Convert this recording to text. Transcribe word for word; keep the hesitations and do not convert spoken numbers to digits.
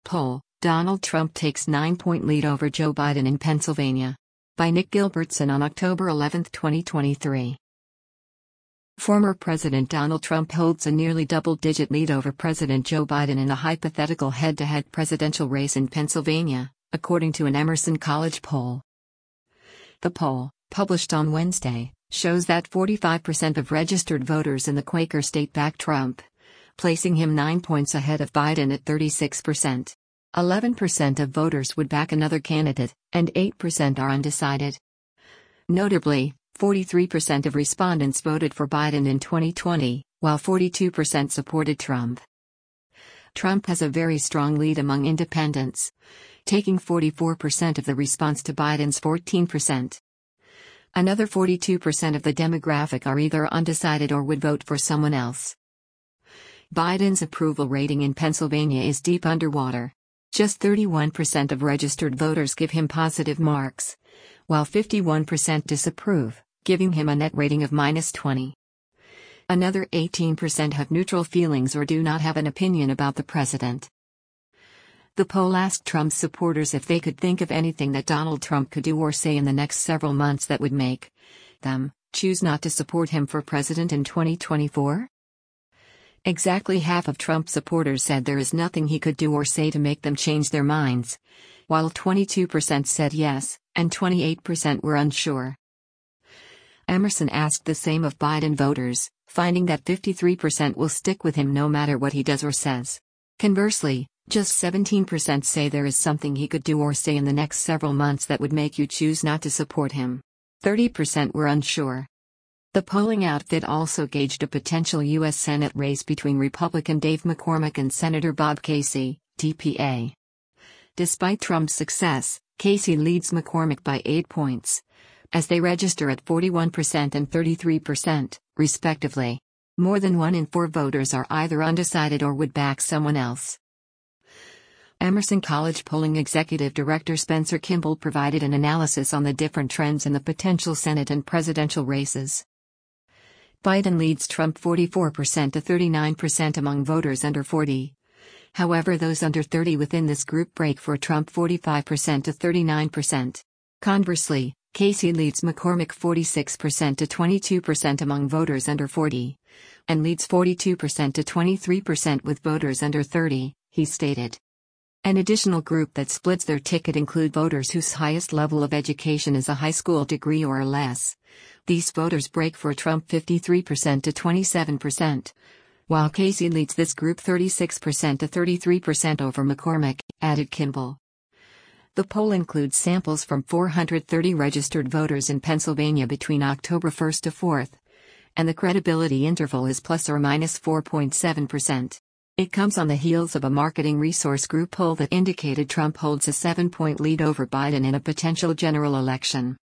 Poll: Donald Trump takes nine-point lead over Joe Biden in Pennsylvania. By Nick Gilbertson on October eleventh, twenty twenty-three. Former President Donald Trump holds a nearly double-digit lead over President Joe Biden in a hypothetical head-to-head presidential race in Pennsylvania, according to an Emerson College poll. The poll, published on Wednesday, shows that forty-five percent of registered voters in the Quaker state back Trump, placing him nine points ahead of Biden at thirty-six percent. eleven percent of voters would back another candidate, and eight percent are undecided. Notably, forty-three percent of respondents voted for Biden in twenty twenty, while forty-two percent supported Trump. Trump has a very strong lead among independents, taking forty-four percent of the response to Biden's fourteen percent. Another forty-two percent of the demographic are either undecided or would vote for someone else. Biden's approval rating in Pennsylvania is deep underwater. Just thirty-one percent of registered voters give him positive marks, while fifty-one percent disapprove, giving him a net rating of minus twenty. Another eighteen percent have neutral feelings or do not have an opinion about the president. The poll asked Trump's supporters if they could think of anything that Donald Trump could do or say in the next several months that would make them choose not to support him for president in twenty twenty-four. Exactly half of Trump supporters said there is nothing he could do or say to make them change their minds, while twenty-two percent said yes, and twenty-eight percent were unsure. Emerson asked the same of Biden voters, finding that fifty-three percent will stick with him no matter what he does or says. Conversely, just seventeen percent say there is something he could do or say in the next several months that would make you choose not to support him. thirty percent were unsure. The polling outfit also gauged a potential U S Senate race between Republican Dave McCormick and Senator Bob Casey, D P A. Despite Trump's success, Casey leads McCormick by eight points, as they register at forty-one percent and thirty-three percent, respectively. More than one in four voters are either undecided or would back someone else. Emerson College polling executive director Spencer Kimball provided an analysis on the different trends in the potential Senate and presidential races. Biden leads Trump forty-four percent to thirty-nine percent among voters under forty. However, those under thirty within this group break for Trump forty-five percent to thirty-nine percent. Conversely, Casey leads McCormick forty-six percent to twenty-two percent among voters under forty, and leads forty-two percent to twenty-three percent with voters under thirty, he stated. An additional group that splits their ticket include voters whose highest level of education is a high school degree or less. These voters break for Trump fifty-three percent to twenty-seven percent, while Casey leads this group thirty-six percent to thirty-three percent over McCormick, added Kimball. The poll includes samples from four hundred thirty registered voters in Pennsylvania between October first to fourth, and the credibility interval is plus or minus four point seven percent. It comes on the heels of a marketing resource group poll that indicated Trump holds a seven-point lead over Biden in a potential general election.